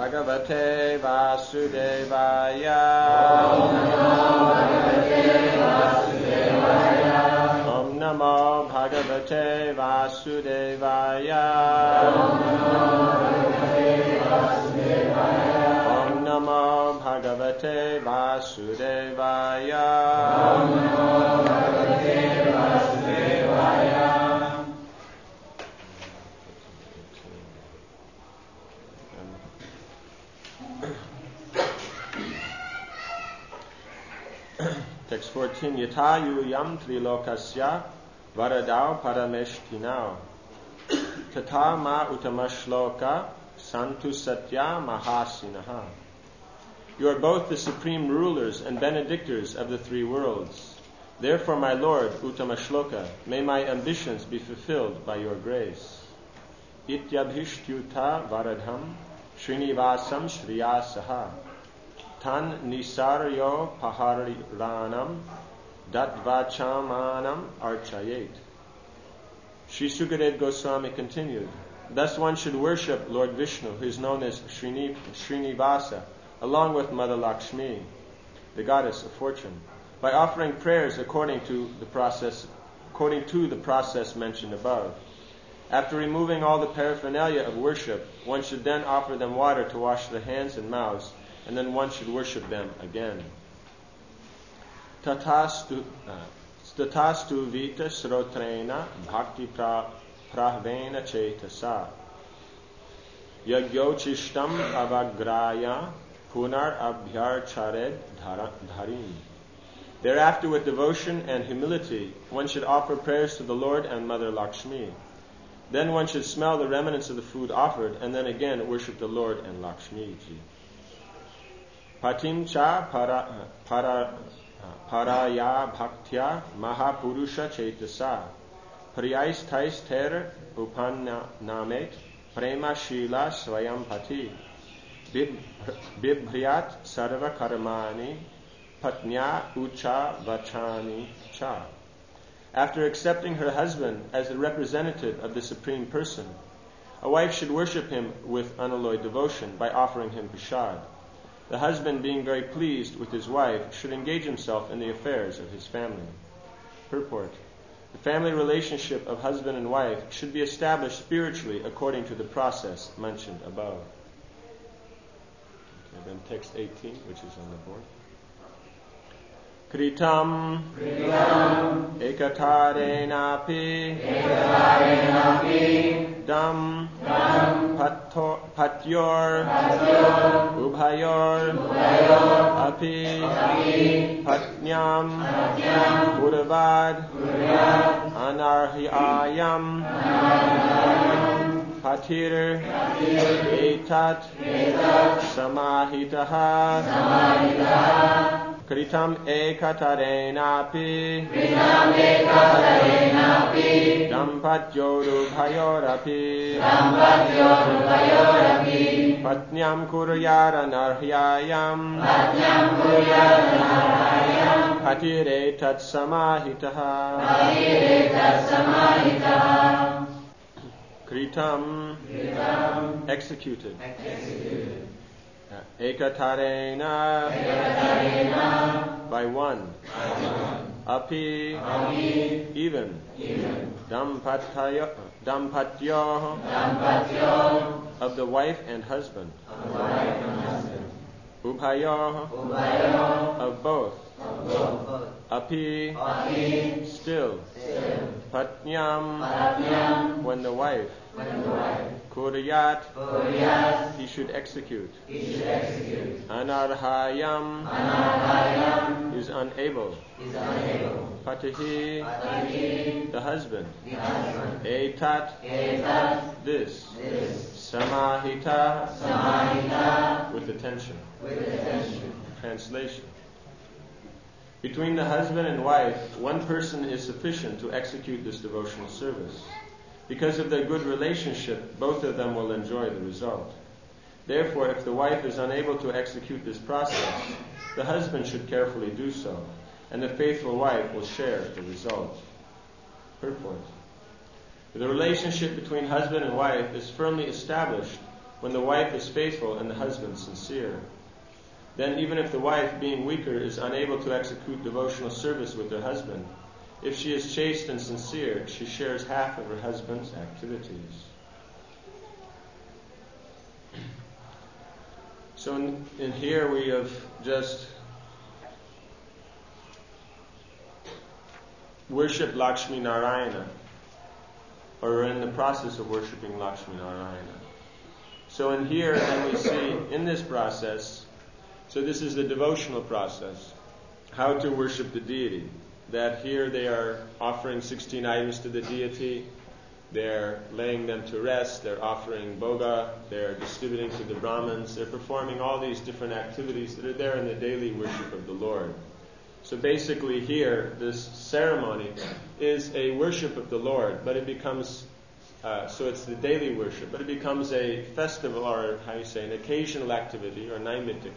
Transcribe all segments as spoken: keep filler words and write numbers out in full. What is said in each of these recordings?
Bhagavate Vasudevaya. Om Namo Bhagavate Vasudevaya. Om Namo Bhagavate Vasudevaya. Om Namo Bhagavate Vasudevaya. Text fourteen. Yata yuyam trilokasya varadau parameshtinau tata ma utamashloka santu satya mahasinaha. You are both the supreme rulers and benedictors of the three worlds. Therefore, my Lord, Utamashloka, may my ambitions be fulfilled by your grace. Ityabhishtyuta varadham Srinivasam Shriyasaha Tan Nisaryo Pahariranam Datvachamanam Archayet. Sri Sukadev Goswami continued, thus one should worship Lord Vishnu, who is known as Srini, Srinivasa, along with Mother Lakshmi, the goddess of fortune, by offering prayers according to the process, according to the process mentioned above. After removing all the paraphernalia of worship, one should then offer them water to wash their hands and mouths, and then one should worship them again. Tatastu Tatastu vita srotrena bhakti prahvena chetasa yagyochishtam avagraya punar abhyarchared dharim. Thereafter, with devotion and humility, one should offer prayers to the Lord and Mother Lakshmi. Then one should smell the remnants of the food offered, and then again worship the Lord and Lakshmi ji. Patim cha para, para, paraya bhaktya mahapurusha chetasa priyais tais ter upannamet prema shila swayam pati bibhriyat sarva karmani patnya ucha vachani cha. After accepting her husband as the representative of the Supreme Person, a wife should worship him with unalloyed devotion by offering him prasad. The husband, being very pleased with his wife, should engage himself in the affairs of his family. Purport. The family relationship of husband and wife should be established spiritually according to the process mentioned above. Okay, then text eighteen, which is on the board. Kritam ekatarenapi dam patyor ubhayor api patnyam uravad anarhyayam patir etat samahitaha Kritam ekatarenapi Kritam ekatarenapi Dampatyorubhayorapi Dampatyorubhayorapi Patnyam kuryaranarhyayam Patnyam kuryaranarhyayam Patire tat samahitaha Patire tat samahitaha Kritam Kritam executed Executed Ekatarena, Ekatarena by one, Api, Api even, even. Dampatyo, Dampatyo, Dampatyo of the wife and husband, of the wife and husband. Ubhayo, Ubhayo of both, of both. Api, Api still, still. Patnyam, Patnyam when the wife, when the wife. Kuryat, Kuryat, he should execute. He should execute. Anarhayam, Anarhayam is unable. Is unable. Patihi, Patihi the husband. The husband. Etat, Etat this. This. Samahita, Samahita with attention. With attention. Translation. Between the husband and wife, one person is sufficient to execute this devotional service. Because of their good relationship, both of them will enjoy the result. Therefore, if the wife is unable to execute this process, the husband should carefully do so, and the faithful wife will share the result. Purport. The relationship between husband and wife is firmly established when the wife is faithful and the husband sincere. Then even if the wife, being weaker, is unable to execute devotional service with her husband, if she is chaste and sincere, she shares half of her husband's activities. So in, in here we have just worshipped Lakshmi Narayana, or are in the process of worshipping Lakshmi Narayana. So in here then we see in this process, so this is the devotional process, how to worship the deity. That here they are offering sixteen items to the deity, they're laying them to rest, they're offering bhoga, they're distributing to the Brahmins, they're performing all these different activities that are there in the daily worship of the Lord. So basically here, this ceremony is a worship of the Lord, but it becomes, uh, so it's the daily worship, but it becomes a festival, or how you say, an occasional activity, or naimittic.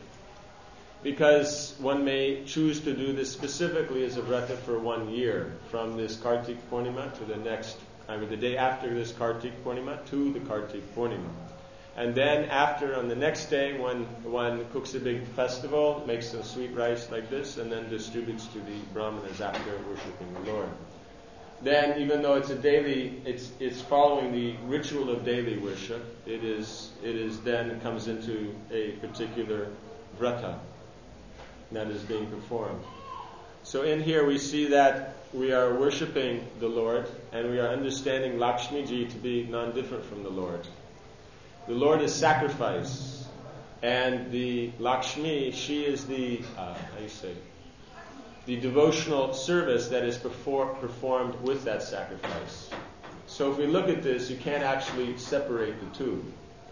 Because one may choose to do this specifically as a vrata for one year, from this Kartik Purnima to the next, I mean the day after this Kartik Purnima to the Kartik Purnima. And then after, on the next day, one, one cooks a big festival, makes some sweet rice like this, and then distributes to the Brahmanas after worshipping the Lord. Then, even though it's a daily, it's it's following the ritual of daily worship, it is it is then comes into a particular vrata that is being performed. So in here we see that we are worshipping the Lord, and we are understanding Lakshmi Ji to be non-different from the Lord. The Lord is sacrifice, and the Lakshmi, she is the, uh, how do you say, the devotional service that is perfor- performed with that sacrifice. So if we look at this, you can't actually separate the two.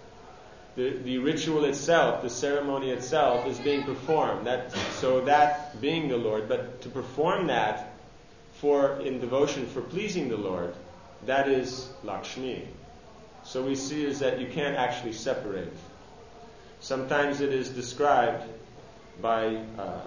The, the ritual itself, the ceremony itself, is being performed. That, so that being the Lord, but to perform that for in devotion for pleasing the Lord, that is Lakshmi. So we see is that you can't actually separate. Sometimes it is described by uh,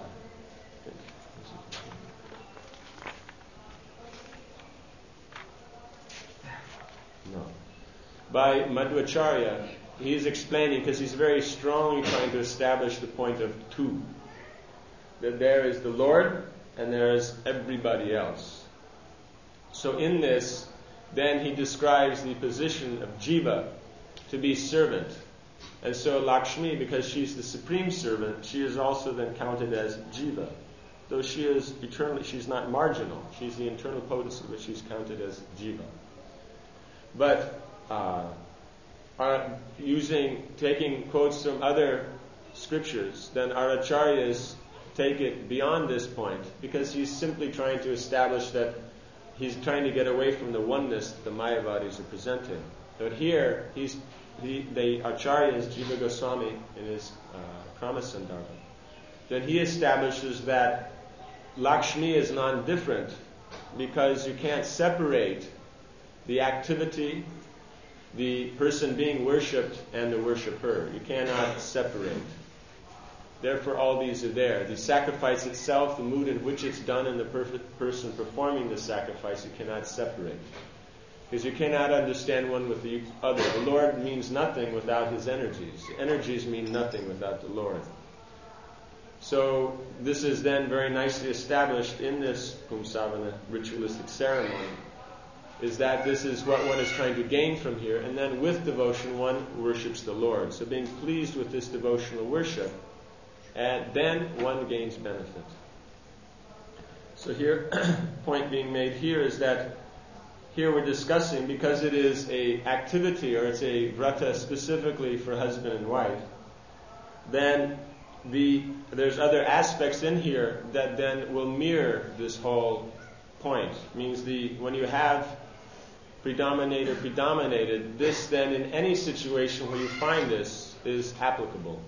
no by Madhvacharya. He is explaining, because he's very strongly trying to establish the point of two. That there is the Lord and there is everybody else. So in this, then he describes the position of Jiva to be servant. And so Lakshmi, because she's the supreme servant, she is also then counted as Jiva. Though she is eternally, she's not marginal. She's the internal potency, but she's counted as Jiva. But uh, uh, using, taking quotes from other scriptures, then our acharyas take it beyond this point, because he's simply trying to establish that he's trying to get away from the oneness that the Mayavadis are presenting. But here, he's he, the Acharya is Jiva Goswami in his uh, Krama Sandarbha. Then he establishes that Lakshmi is non-different, because you can't separate the activity, the person being worshipped, and the worshipper. You cannot separate. Therefore, all these are there. The sacrifice itself, the mood in which it's done, and the perfect person performing the sacrifice, you cannot separate. Because you cannot understand one with the other. The Lord means nothing without His energies. The energies mean nothing without the Lord. So, this is then very nicely established in this Pumsavana ritualistic ceremony, is that this is what one is trying to gain from here, and then with devotion one worships the Lord. So being pleased with this devotional worship, and then one gains benefit. So here, point being made here is that here we're discussing, because it is a activity, or it's a vrata specifically for husband and wife, then the there's other aspects in here that then will mirror this whole point. It means the when you have predominated, predominated, this then in any situation where you find this is applicable.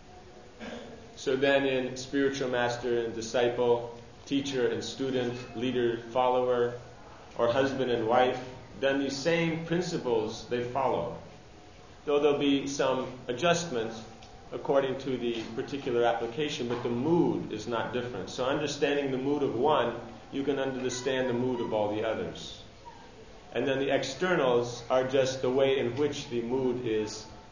So then in spiritual master and disciple, teacher and student, leader, follower, or husband and wife, then these same principles, they follow. Though there'll be some adjustments according to the particular application, but the mood is not different. So understanding the mood of one, you can understand the mood of all the others. And then the externals are just the way in which the mood is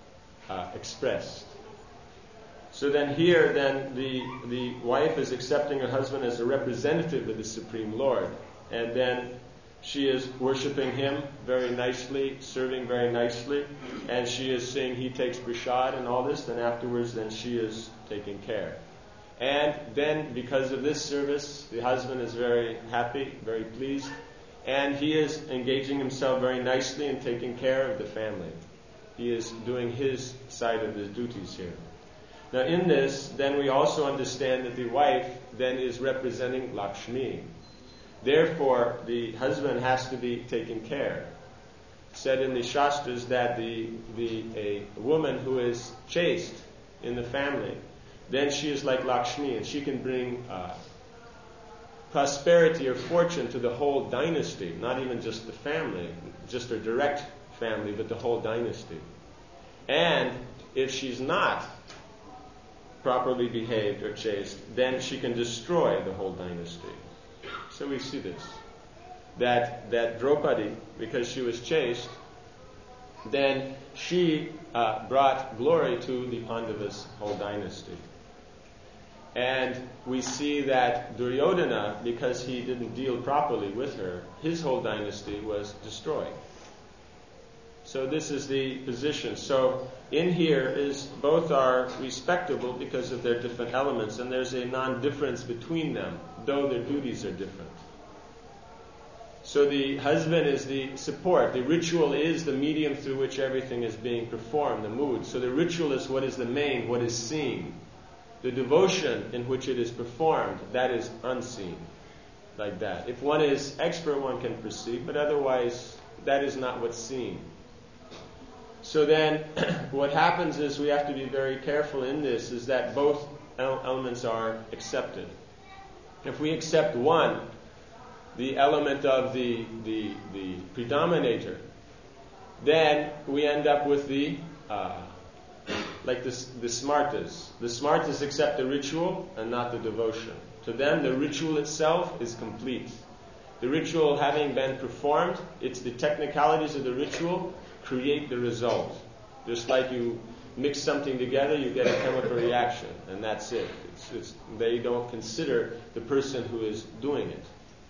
uh, expressed. So then here, then the the wife is accepting her husband as a representative of the Supreme Lord, and then she is worshiping him very nicely, serving very nicely, and she is saying he takes prasad and all this. Then afterwards, then she is taking care. And then because of this service, the husband is very happy, very pleased, and he is engaging himself very nicely in taking care of the family. He is doing his side of his duties here. Now in this, then we also understand that the wife then is representing Lakshmi. Therefore, the husband has to be taken care. Said in the Shastras that the the a woman who is chaste in the family, then she is like Lakshmi, and she can bring uh, prosperity or fortune to the whole dynasty, not even just the family, just her direct family, but the whole dynasty. And if she's not properly behaved or chaste, then she can destroy the whole dynasty. So we see this. That that Draupadi, because she was chaste, then she uh, brought glory to the Pandavas' whole dynasty. And we see that Duryodhana, because he didn't deal properly with her, his whole dynasty was destroyed. So this is the position. So in here is both are respectable because of their different elements, and there's a non-difference between them, though their duties are different. So the husband is the support. The ritual is the medium through which everything is being performed, the mood. So the ritual is what is the main, what is seen. The devotion in which it is performed, that is unseen. Like that. If one is expert, one can perceive, but otherwise that is not what's seen. So then what happens is we have to be very careful in this, is that both elements are accepted. If we accept one, the element of the the, the predominator, then we end up with the uh, like the, the smartas. The smartas accept the ritual and not the devotion. To them, the ritual itself is complete. The ritual having been performed, it's the technicalities of the ritual create the result. Just like you mix something together, you get a chemical reaction, and that's it. It's, it's, they don't consider the person who is doing it.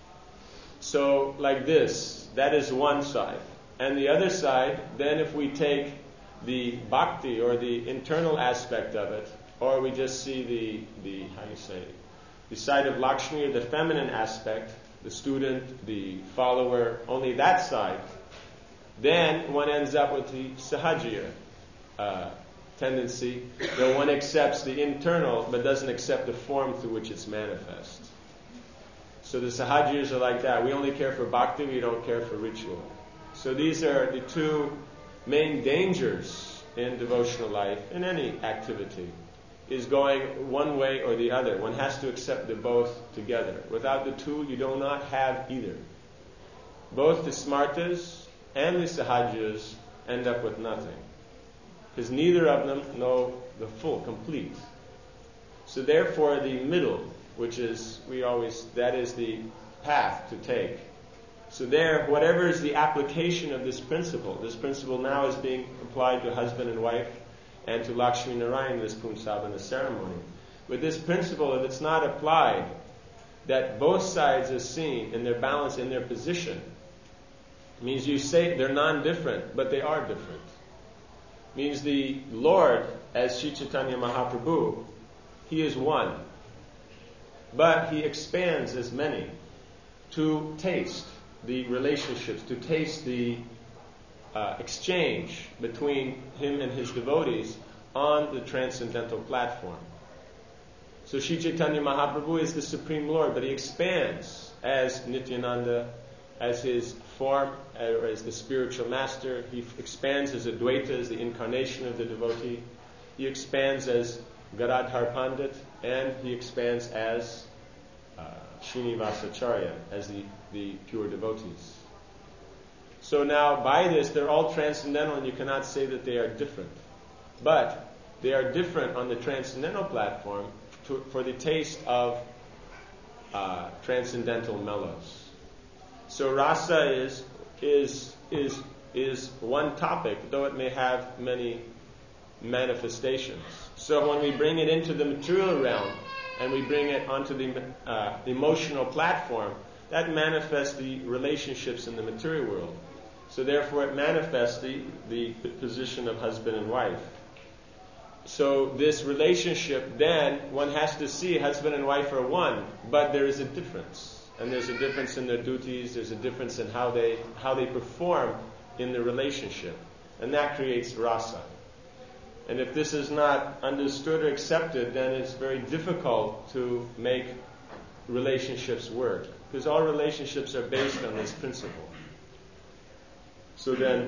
So, like this, that is one side. And the other side, then if we take the bhakti, or the internal aspect of it, or we just see the, the how do you say, the side of Lakshmi, or the feminine aspect, the student, the follower, only that side, then one ends up with the sahajiya uh, tendency, where one accepts the internal, but doesn't accept the form through which it's manifest. So the sahajiyas are like that. We only care for bhakti, we don't care for ritual. So these are the two main dangers in devotional life, in any activity, is going one way or the other. One has to accept the both together. Without the two, you do not have either. Both the smartas and the sahajiyas end up with nothing, because neither of them know the full, complete. So therefore, the middle, which is, we always, that is the path to take. So there, whatever is the application of this principle, this principle now is being applied to husband and wife and to Lakshmi Narayan, this Punsabana ceremony. With this principle, if it's not applied, that both sides are seen in their balance, in their position, means you say they're non-different, but they are different. Means the Lord, as Sri Chaitanya Mahaprabhu, He is one. But He expands as many to taste the relationships, to taste the uh, exchange between Him and His devotees on the transcendental platform. So Sri Chaitanya Mahaprabhu is the Supreme Lord, but He expands as Nityananda, as His form, or as the spiritual master. He expands as Advaita, as the incarnation of the devotee. He expands as Garadhar Pandit, and He expands as uh, Srinivasacharya, as the, the pure devotees. So now, by this, they're all transcendental, and you cannot say that they are different. But they are different on the transcendental platform to, for the taste of uh, transcendental mellows. So rasa is is is is one topic, though it may have many manifestations. So when we bring it into the material realm and we bring it onto the uh, emotional platform, that manifests the relationships in the material world. So therefore it manifests the, the position of husband and wife. So this relationship, then, one has to see husband and wife are one, but there is a difference. And there's a difference in their duties, there's a difference in how they how they perform in the relationship. And that creates rasa. And if this is not understood or accepted, then it's very difficult to make relationships work. Because all relationships are based on this principle. So then,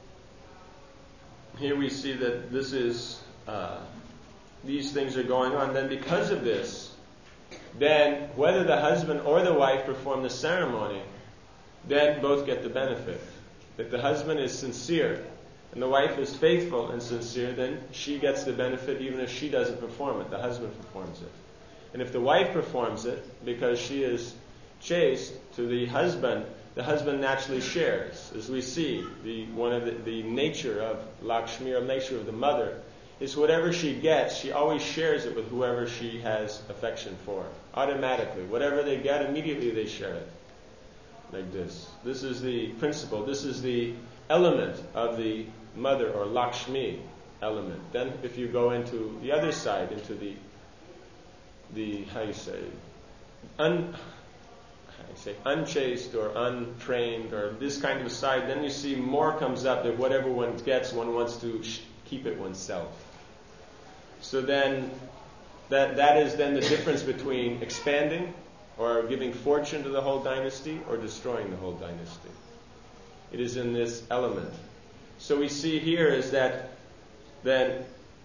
here we see that this is, uh, these things are going on. Then because of this, then whether the husband or the wife perform the ceremony, then both get the benefit. If the husband is sincere and the wife is faithful and sincere, then she gets the benefit even if she doesn't perform it. The husband performs it. And if the wife performs it because she is chaste to the husband, the husband naturally shares. As we see, the one of the, the nature of Lakshmi, or nature of the mother, is whatever she gets, she always shares it with whoever she has affection for. Automatically. Whatever they get, immediately they share it. Like this. This is the principle. This is the element of the mother, or Lakshmi element. Then if you go into the other side, into the, the how you say, un, how you say, unchaste or untrained, or this kind of side, then you see more comes up that whatever one gets, one wants to sh- keep it oneself. So then, that that is then the difference between expanding or giving fortune to the whole dynasty or destroying the whole dynasty. It is in this element. So we see here is that then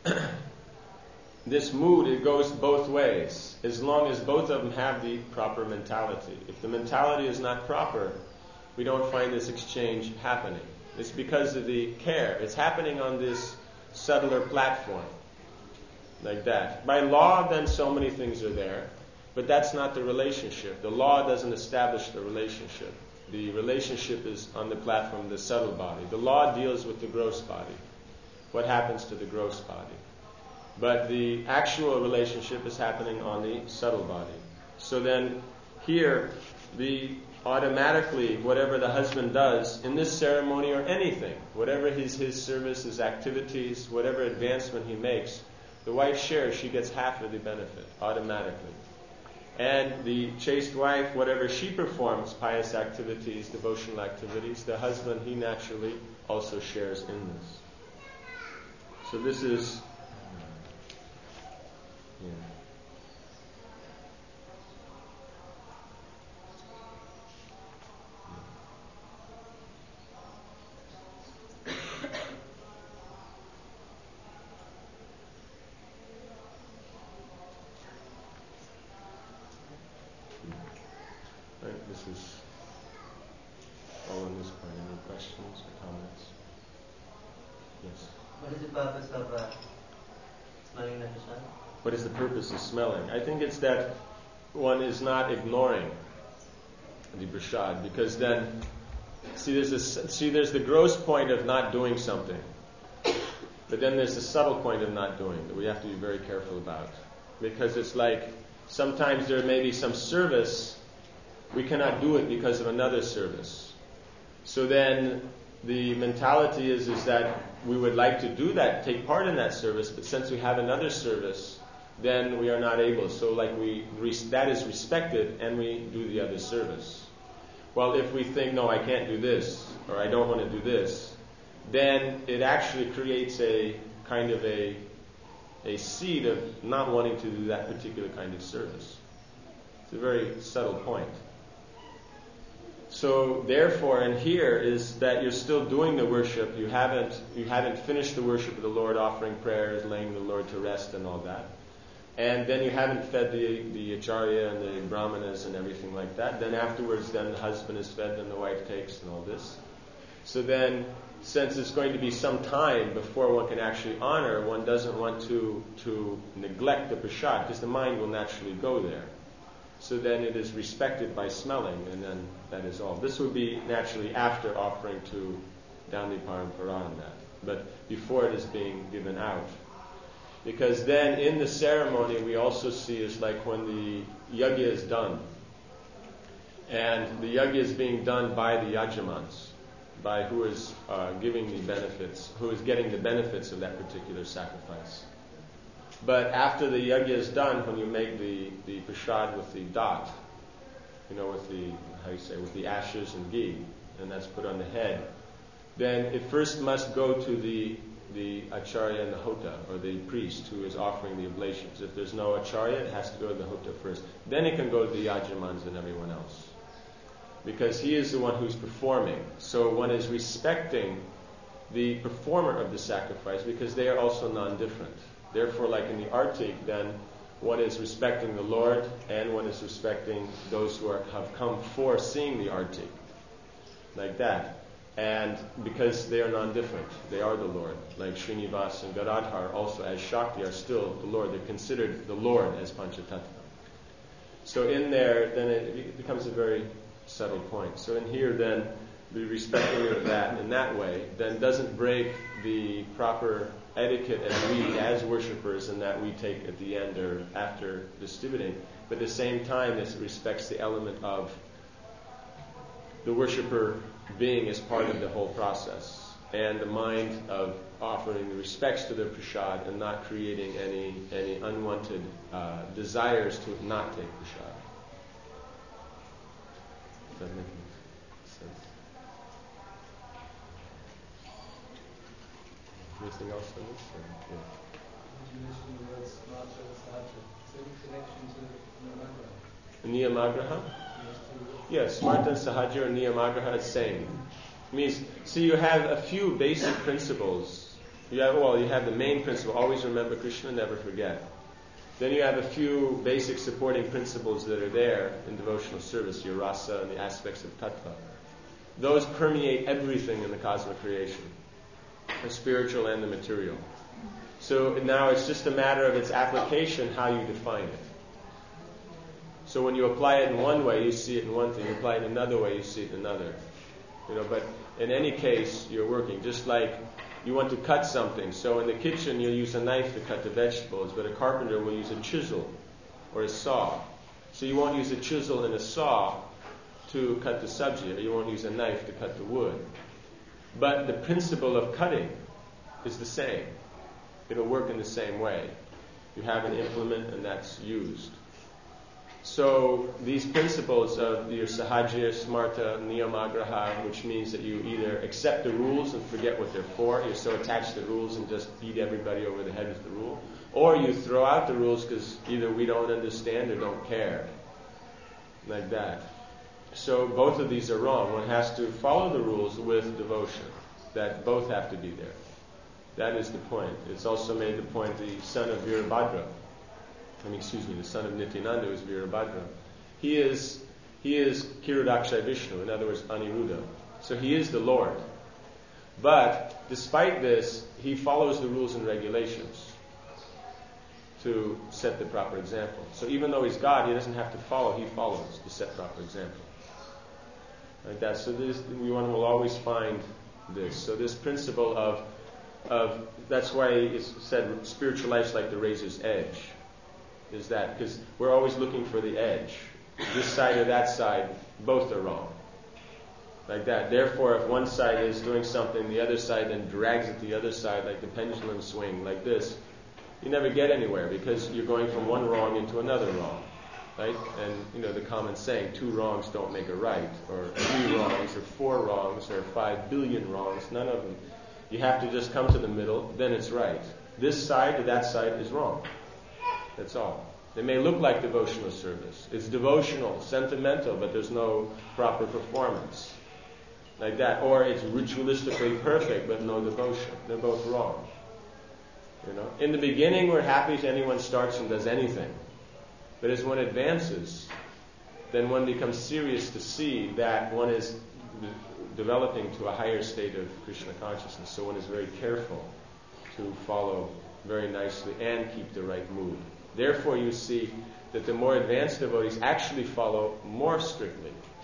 this mood, it goes both ways, as long as both of them have the proper mentality. If the mentality is not proper, we don't find this exchange happening. It's because of the care. It's happening on this subtler platform, like that. By law, then so many things are there, but that's not the relationship. The law doesn't establish the relationship. The relationship is on the platform of the subtle body. The law deals with the gross body. What happens to the gross body? But the actual relationship is happening on the subtle body. So then, here, the automatically, whatever the husband does in this ceremony or anything, whatever his, his service, his activities, whatever advancement he makes, the wife shares, she gets half of the benefit, automatically. And the chaste wife, whatever she performs, pious activities, devotional activities, the husband, he naturally also shares in this. So this is... Yeah. Right, this is all on this part. Any questions or comments? Yes. What is the purpose of uh, smelling the prasad? What is the purpose of smelling? I think it's that one is not ignoring the prasad, because then, see, there's a, see, there's the gross point of not doing something, but then there's the subtle point of not doing that we have to be very careful about, because it's like sometimes there may be some service. We cannot do it because of another service. So then the mentality is, is that we would like to do that, take part in that service, but since we have another service, then we are not able. So like we that is respected and we do the other service. Well, if we think, no, I can't do this, or I don't want to do this, then it actually creates a kind of a, a seed of not wanting to do that particular kind of service. It's a very subtle point. So therefore, and here is that you're still doing the worship. You haven't you haven't finished the worship of the Lord, offering prayers, laying the Lord to rest, and all that. And then you haven't fed the the acharya and the brahmanas and everything like that. Then afterwards, then the husband is fed, then the wife takes, and all this. So then, since it's going to be some time before one can actually honor, one doesn't want to to neglect the prasad, because the mind will naturally go there. So then it is respected by smelling, and then that is all. This would be naturally after offering to Dandi Parampara and that. but before it is being given out. Because then in the ceremony we also see is like when the yajna is done. And the yajna is being done by the yajamans, by who is uh, giving the benefits, who is getting the benefits of that particular sacrifice. But after the yajna is done, when you make the, the prasad with the dot, you know, with the, how you say, with the ashes and ghee, and that's put on the head, then it first must go to the the acharya and the hota, or the priest who is offering the oblations. If there's no acharya, it has to go to the hota first. Then it can go to the yajamans and everyone else. Because he is the one who's performing. So one is respecting the performer of the sacrifice because they are also non-different. Therefore, like in the artik, then one is respecting the Lord and one is respecting those who are, have come for seeing the artik. Like that. And because they are non-different, they are the Lord. Like Srinivas and Gadadhar also as Shakti are still the Lord. They're considered the Lord as Panchatattva. So in there, then it becomes a very subtle point. So in here, then, the respecting of that in that way then doesn't break the proper etiquette as we, as worshippers, and that we take at the end or after distributing. But at the same time, it respects the element of the worshipper being as part of the whole process, and the mind of offering the respects to the prasad and not creating any any unwanted uh, desires to not take prasad. Does that make sense? Anything else on this? Or, yeah. You mentioned the word smarta and sahaja. Is there any connection to Niyamagraha? Niyamagraha? Yes, smarta and sahaja or Niyamagraha is same. It means, see, you have a few basic principles. You have, well, you have the main principle, always remember Krishna, never forget. Then you have a few basic supporting principles that are there in devotional service, your rasa and the aspects of tattva. Those permeate everything in the cosmic creation, the spiritual and the material. So now it's just a matter of its application, how you define it. So when you apply it in one way, you see it in one thing. You apply it in another way, you see it in another. You know, but in any case, you're working. Just like you want to cut something. So in the kitchen, you'll use a knife to cut the vegetables, but a carpenter will use a chisel or a saw. So you won't use a chisel and a saw to cut the sabji, or you won't use a knife to cut the wood. But the principle of cutting is the same. It'll work in the same way. You have an implement and that's used. So these principles of your sahaja, smarta, niyamagraha, which means that you either accept the rules and forget what they're for, you're so attached to the rules and just beat everybody over the head with the rule, or you throw out the rules because either we don't understand or don't care. Like that. So both of these are wrong. One has to follow the rules with devotion. That both have to be there. That is the point. It's also made the point the son of Virabhadra, I mean, excuse me, the son of Nityananda is Virabhadra. He is he is Kirudakshay Vishnu, in other words, Aniruddha. So he is the Lord. But despite this, he follows the rules and regulations to set the proper example. So even though he's God, he doesn't have to follow, he follows to set proper example. Like that. So this, one will always find this. So this principle of, of that's why it's said spiritual life's like the razor's edge. Is that because we're always looking for the edge. This side or that side, both are wrong. Like that. Therefore, if one side is doing something, the other side then drags it to the other side, like the pendulum swing, like this, you never get anywhere because you're going from one wrong into another wrong. Right? And, you know, the common saying, two wrongs don't make a right, or three wrongs, or four wrongs, or five billion wrongs, none of them. You have to just come to the middle, then it's right. This side or that side is wrong. That's all. They may look like devotional service. It's devotional, sentimental, but there's no proper performance. Like that. Or it's ritualistically perfect, but no devotion. They're both wrong. You know? In the beginning, we're happy if anyone starts and does anything. But as one advances, then one becomes serious to see that one is d- developing to a higher state of Krishna consciousness. So one is very careful to follow very nicely and keep the right mood. Therefore, you see that the more advanced devotees actually follow more strictly.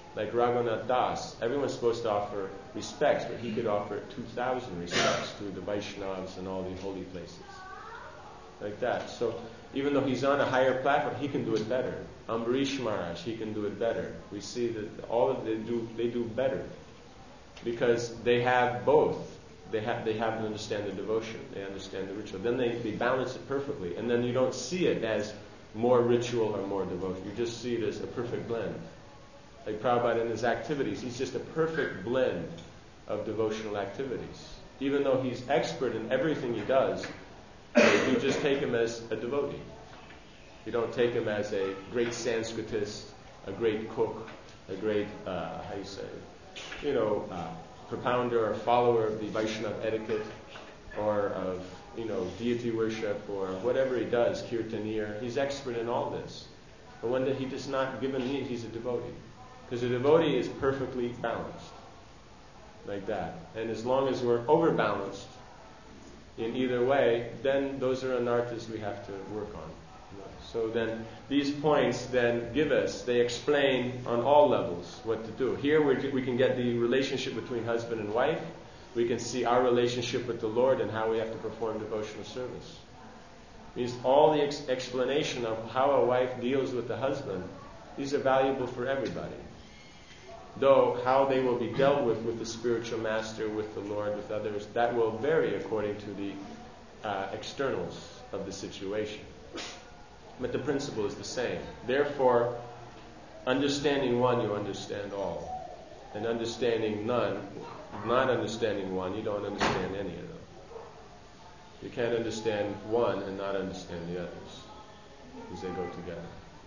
Like Raghunath Das, everyone's supposed to offer respects, but he could offer two thousand respects to the Vaishnavas and all the holy places. Like that. So even though he's on a higher platform, he can do it better. Ambarish Maharaj, he can do it better. We see that all of them do they do better because they have both. They have they have to understand the devotion. They understand the ritual. Then they, they balance it perfectly, and then you don't see it as more ritual or more devotion. You just see it as a perfect blend. Like Prabhupada in his activities, he's just a perfect blend of devotional activities. Even though he's expert in everything he does, you just take him as a devotee. You don't take him as a great Sanskritist, a great cook, a great, uh, how you say, you know, uh, propounder or follower of the Vaishnava etiquette, or of, you know, deity worship, or whatever he does, kirtanier. He's expert in all this. But when he does not give a need, he's a devotee. Because a devotee is perfectly balanced. Like that. And as long as we're overbalanced in either way, then those are anarthas we have to work on. So then these points then give us, they explain on all levels what to do. Here we're, we can get the relationship between husband and wife. We can see our relationship with the Lord and how we have to perform devotional service. It means all the ex- explanation of how a wife deals with the husband, these are valuable for everybody. Though how they will be dealt with with the spiritual master, with the Lord, with others, that will vary according to the uh, externals of the situation. But the principle is the same. Therefore, understanding one, you understand all. And understanding none, not understanding one, you don't understand any of them. You can't understand one and not understand the others, because they go together.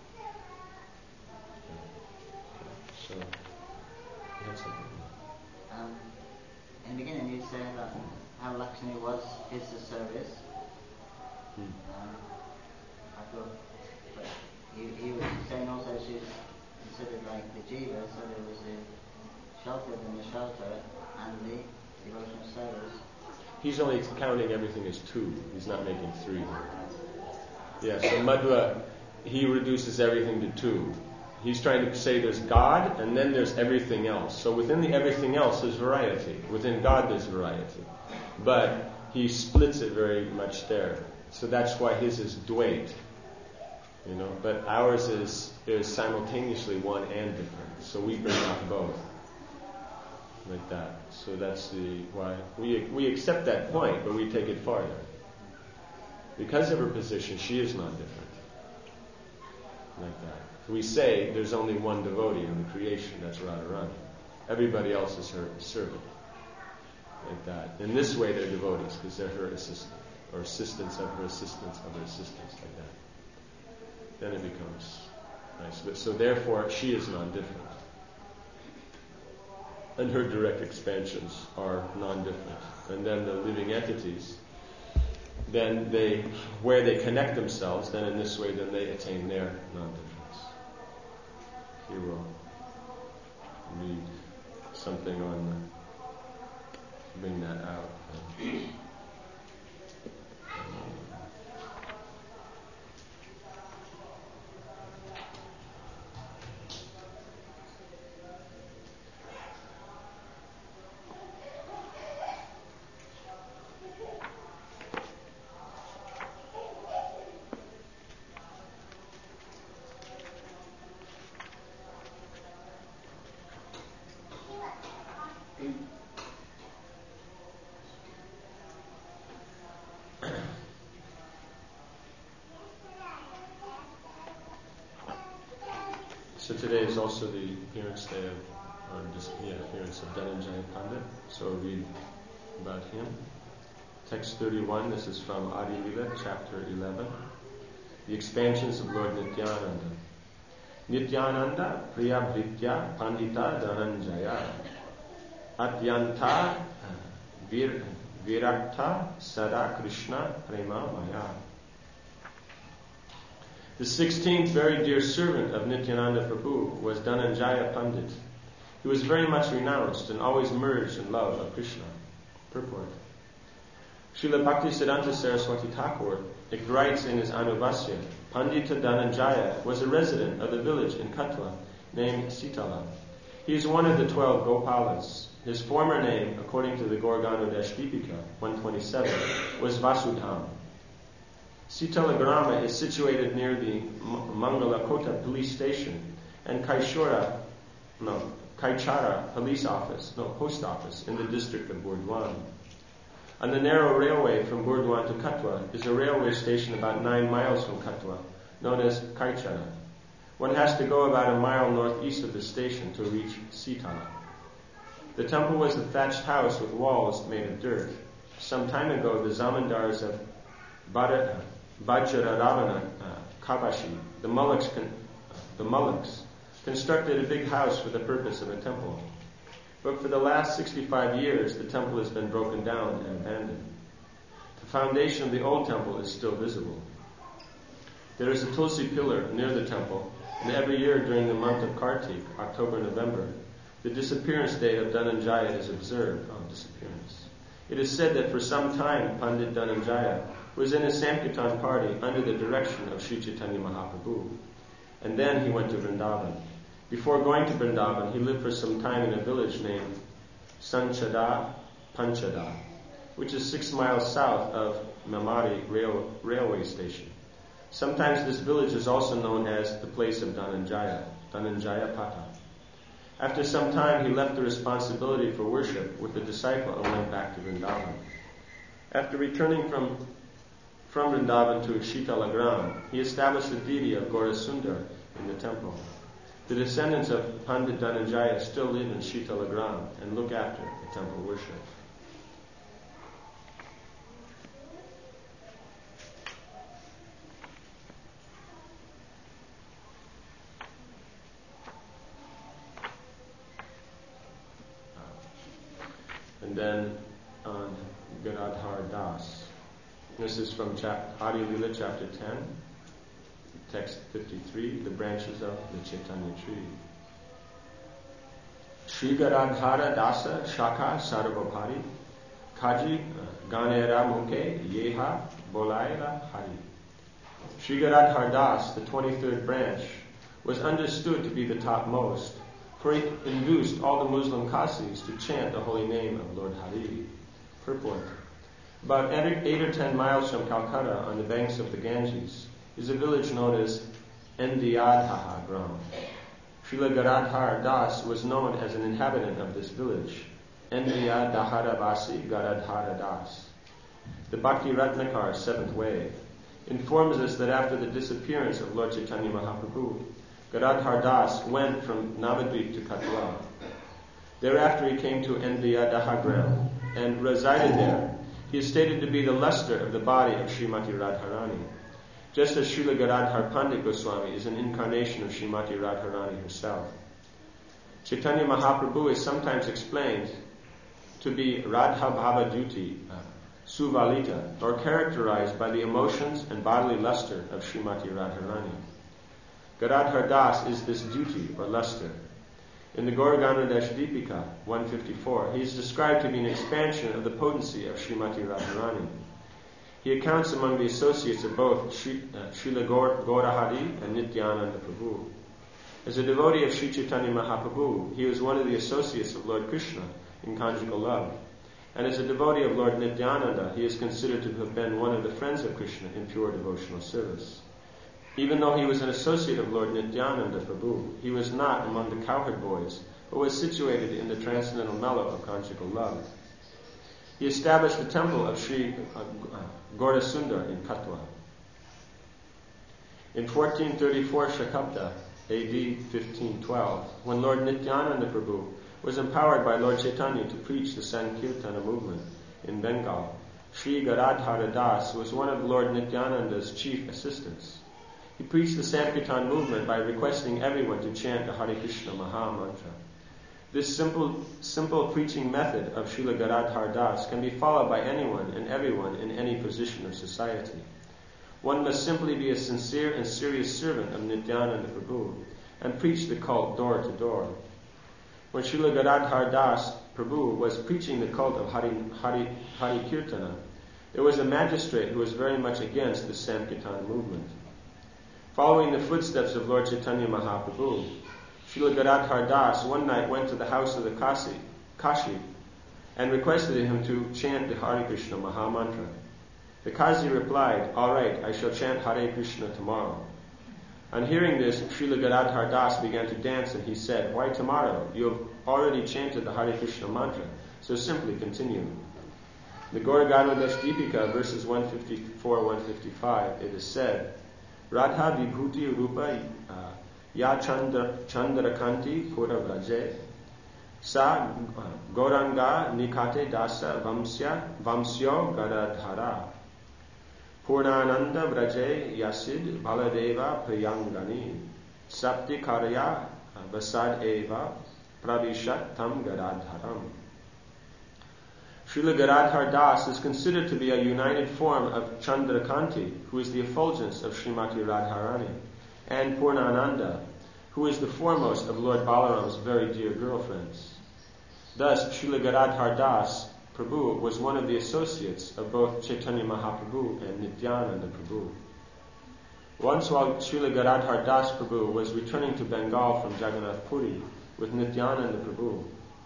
So, you have something? Um, in the beginning you said uh, how Lakshmi was his service. Hmm. Um, I thought, but he, he was saying also she's considered like the jiva, so there was the shelter and the shelter and the devotional service. He's only counting everything as two. He's not making three. Yeah, so Madhva, he reduces everything to two. He's trying to say there's God and then there's everything else. So within the everything else there's variety. Within God there's variety. But he splits it very much there. So that's why his is Dvait. You know, but ours is is simultaneously one and different. So we bring out both. Like that. So that's the why we we accept that point, but we take it farther. Because of her position, she is not different. Like that. We say there's only one devotee in the creation, that's Radharani. Everybody else is her servant. Like that. In this way they're devotees, because they're her assistant, or assistants of her assistants of her assistants, like that. Then it becomes nice. But so therefore she is non-different. And her direct expansions are non-different. And then the living entities, then they, where they connect themselves, then in this way, then they attain their non-difference. Here we'll read something on, bring that out. So today is also the appearance day of, or just yeah, appearance of Dhananjaya Pandit. So we'll read about him. Text thirty-one. This is from Adi Lila, chapter eleven. The expansions of Lord Nityananda. Nityananda Priyabhritya Pandita Dhananjaya Atyanta vir, Virakta Sada Krishna Prema Maya. The sixteenth very dear servant of Nityananda Prabhu was Dhananjaya Pandit. He was very much renounced and always merged in love of Krishna. Purport. Srila Bhaktisiddhanta Saraswati Thakur writes in his Anubhasya, Pandita Dhananjaya was a resident of the village in Katwa named Sitala. He is one of the twelve Gopalas. His former name, according to the Gorganodash Deepika one twenty-seven, was Vasudham. Sitalagrama is situated near the Mangalakota police station and Kaishora, no, Kaichara police office, no, post office in the district of Burdwan. On the narrow railway from Burdwan to Katwa is a railway station about nine miles from Katwa, known as Kaichara. One has to go about a mile northeast of the station to reach Sitala. The temple was a thatched house with walls made of dirt. Some time ago, the zamindars of Vajraravana uh, Kabashi, the Mullaks, con- uh, the Mullaks, constructed a big house for the purpose of a temple. But for the last sixty-five years, the temple has been broken down and abandoned. The foundation of the old temple is still visible. There is a Tulsi pillar near the temple, and every year during the month of Kartik, October-November, the disappearance day of Dhananjaya is observed on disappearance. It is said that for some time, Pandit Dhananjaya was in a Sankirtan party under the direction of Sri Chaitanya Mahaprabhu, and then he went to Vrindavan. Before going to Vrindavan, he lived for some time in a village named Sanchada Panchada, which is six miles south of Memari rail, railway station. Sometimes this village is also known as the place of Dhananjaya, Dhananjaya Pata. After some time, he left the responsibility for worship with the disciple and went back to Vrindavan. After returning from, from Vrindavan to Shitalagram, he established the deity of Gaurasundar in the temple. The descendants of Pandit Dhananjaya still live in Shitalagram and look after the temple worship. And then on Gadadhar Das. This is from chap- Adi Lila chapter ten, text fifty-three, the branches of the Chaitanya tree. Shri Gadadhara Dasa Shaka Sarvabhari Kaji Ganera Mukhe Yeha Bolaila Hari. Shri Gadadhar Das, the twenty-third branch, was understood to be the topmost, for he induced all the Muslim Kasis to chant the holy name of Lord Hari. Purport. About eight or ten miles from Calcutta, on the banks of the Ganges, is a village known as Endiyadhaha Gram. Srila Gadadhar Das was known as an inhabitant of this village, Endiyadhara Vasi Gadadhara Das. The Bhakti Ratnakar, seventh wave, informs us that after the disappearance of Lord Chaitanya Mahaprabhu, Gadadhar Das went from Navadvip to Katwa. Thereafter he came to Endiyadhaha Gram and resided there. He is stated to be the luster of the body of Srimati Radharani, just as Srila Gadadhar Pandit Goswami is an incarnation of Srimati Radharani herself. Chaitanya Mahaprabhu is sometimes explained to be Radha Bhava Duti, uh, Suvalita, or characterized by the emotions and bodily luster of Srimati Radharani. Gadadhar Das is this duty or luster. In the Gauraganodash Deepika one fifty-four, he is described to be an expansion of the potency of Srimati Radharani. He accounts among the associates of both Sri, uh, Srila Gaurahari and Nityananda Prabhu. As a devotee of Sri Chaitanya Mahaprabhu, he was one of the associates of Lord Krishna in conjugal love. And as a devotee of Lord Nityananda, he is considered to have been one of the friends of Krishna in pure devotional service. Even though he was an associate of Lord Nityananda Prabhu, he was not among the cowherd boys, but was situated in the transcendental mellow of conjugal love. He established the temple of Sri uh, Gaurasundar in Katwa. In fourteen thirty-four Shakabda, A D fifteen twelve, when Lord Nityananda Prabhu was empowered by Lord Chaitanya to preach the Sankirtana movement in Bengal, Sri Gadadhara Das was one of Lord Nityananda's chief assistants. He preached the Sankirtan movement by requesting everyone to chant the Hare Krishna Maha Mantra. This simple, simple preaching method of Srila Gadadhar Das can be followed by anyone and everyone in any position of society. One must simply be a sincere and serious servant of Nityananda Prabhu and preach the cult door to door. When Srila Gadadhar Das Prabhu was preaching the cult of Hari, Hari, Hari Kirtana, there was a magistrate who was very much against the Sankirtan movement. Following the footsteps of Lord Chaitanya Mahaprabhu, Srila Gadadhar Das one night went to the house of the Kasi, Kashi and requested him to chant the Hare Krishna Maha Mantra. The Kazi replied, "All right, I shall chant Hare Krishna tomorrow." On hearing this, Srila Gadadhar Das began to dance, and he said, "Why tomorrow? You have already chanted the Hare Krishna mantra, so simply continue." The Gaura Ganodash Deepika, verses one fifty-four to one fifty-five, it is said, "Radha vibhuti rupa uh, ya chandra, chandrakanti pura vraje sa gauranga nikate dasa vamsya vamsyo gadadhara purnananda vraje yasid baladeva priyangani sapti karya vasad eva pravishat tam gadadharam." Srila Gadadhar Das is considered to be a united form of Chandrakanti, who is the effulgence of Srimati Radharani, and Purnananda, who is the foremost of Lord Balaram's very dear girlfriends. Thus, Srila Gadadhar Das Prabhu was one of the associates of both Chaitanya Mahaprabhu and Nityananda Prabhu. Once while Srila Gadadhar Das Prabhu was returning to Bengal from Jagannath Puri with Nityananda Prabhu,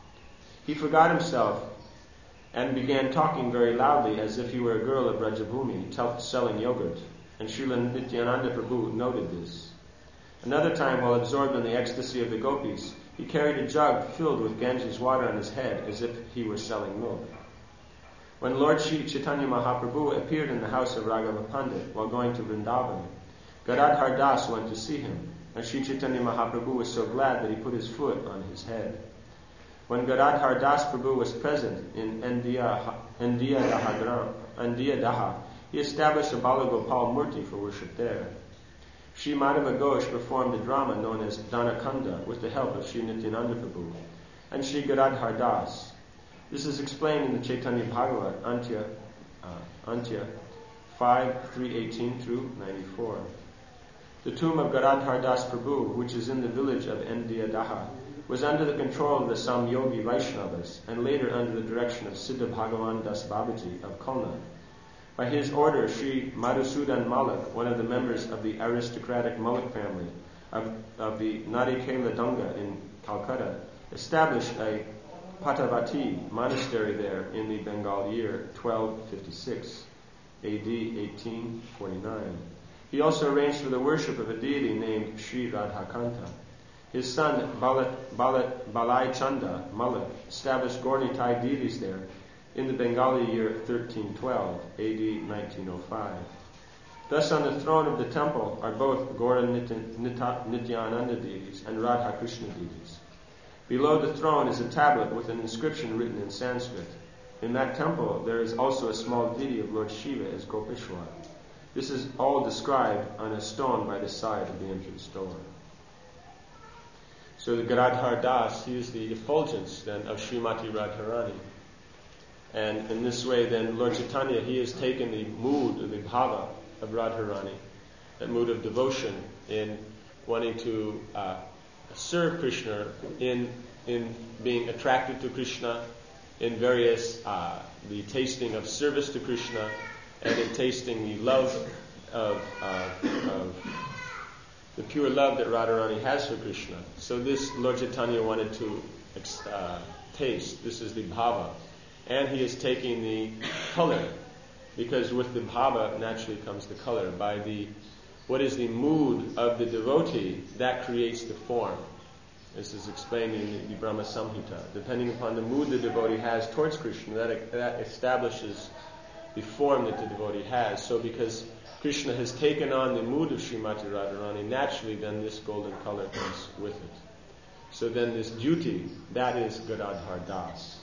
he forgot himself and began talking very loudly as if he were a girl of Rajabhumi t- selling yogurt, and Srila Nityananda Prabhu noted this. Another time, while absorbed in the ecstasy of the gopis, he carried a jug filled with Ganges water on his head as if he were selling milk. When Lord Shri Chaitanya Mahaprabhu appeared in the house of Raghava Pandit while going to Vrindavan, Gadadhar Das went to see him, and Shri Chaitanya Mahaprabhu was so glad that he put his foot on his head. When Gadadhar Das Prabhu was present in Endiya Daha, Endiya Daha, he established a Balagopal Murti for worship there. Sri Madhava Ghosh performed a drama known as Dhanakanda with the help of Sri Nityananda Prabhu and Sri Gadadhar Das. This is explained in the Chaitanya Bhagavat, Antya, uh, Antya five, three eighteen through ninety-four. The tomb of Gadadhar Das Prabhu, which is in the village of Endiya Daha, was under the control of the Samyogi Vaishnavas and later under the direction of Siddha Bhagavan Das Babaji of Khulna. By his order, Sri Madhusudan Malik, one of the members of the aristocratic Malik family of, of the Narikela Dunga in Calcutta, established a Patavati monastery there in the Bengal year twelve fifty-six, A D eighteen forty-nine. He also arranged for the worship of a deity named Sri Radhakanta. His son, Balat, Balat, Balai Chanda Malik, established Gaurnitai deities there in the Bengali year thirteen twelve, A D nineteen oh five. Thus on the throne of the temple are both Gaura Nityananda deities and Radha Krishna deities. Below the throne is a tablet with an inscription written in Sanskrit. In that temple there is also a small deity of Lord Shiva as Gopeshwar. This is all described on a stone by the side of the entrance door. So the Gadadhar Das, he is the effulgence then of Srimati Radharani. And in this way then Lord Chaitanya, he has taken the mood, the bhava of Radharani, that mood of devotion in wanting to uh, serve Krishna, in in being attracted to Krishna, in various, uh, the tasting of service to Krishna, and in tasting the love of, uh, of the pure love that Radharani has for Krishna. So this Lord Chaitanya wanted to uh, taste. This is the bhava. And he is taking the color, because with the bhava naturally comes the color. By the, what is the mood of the devotee, that creates the form. This is explained in the, the Brahma Samhita. Depending upon the mood the devotee has towards Krishna, that, that establishes the form that the devotee has. So because Krishna has taken on the mood of Srimati Radharani, naturally then this golden color comes with it. So then this duty, that is Gadadhar Das.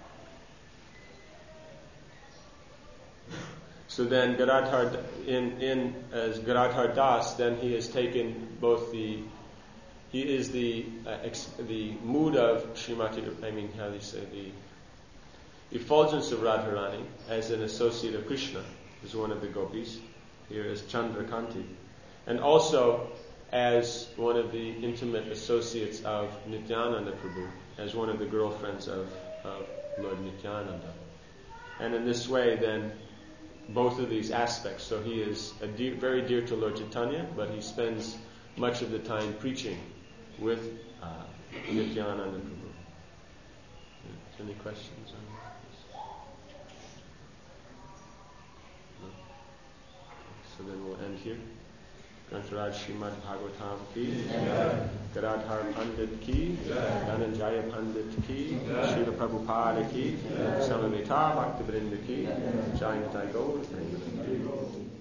So then Gadadhar, in, in as Gadadhar Das, then he has taken both the, he is the uh, ex, the mood of Srimati, I mean how do you say, the effulgence of Radharani as an associate of Krishna, as one of the gopis, here as Chandrakanti, and also as one of the intimate associates of Nityananda Prabhu, as one of the girlfriends of, of Lord Nityananda. And in this way then, both of these aspects, so he is a dear, very dear to Lord Chaitanya, but he spends much of the time preaching with uh, Nityananda Prabhu. Yeah. Any questions on this? No? So then we'll end here. Grantaraj Srimad Bhagavatam ki, Gadadhar Pandit ki, Dhananjaya Pandit ki, Srila Prabhupada ki, Samaveta Bhaktivinoda ki, Jai Nitai Gaur Premanandi.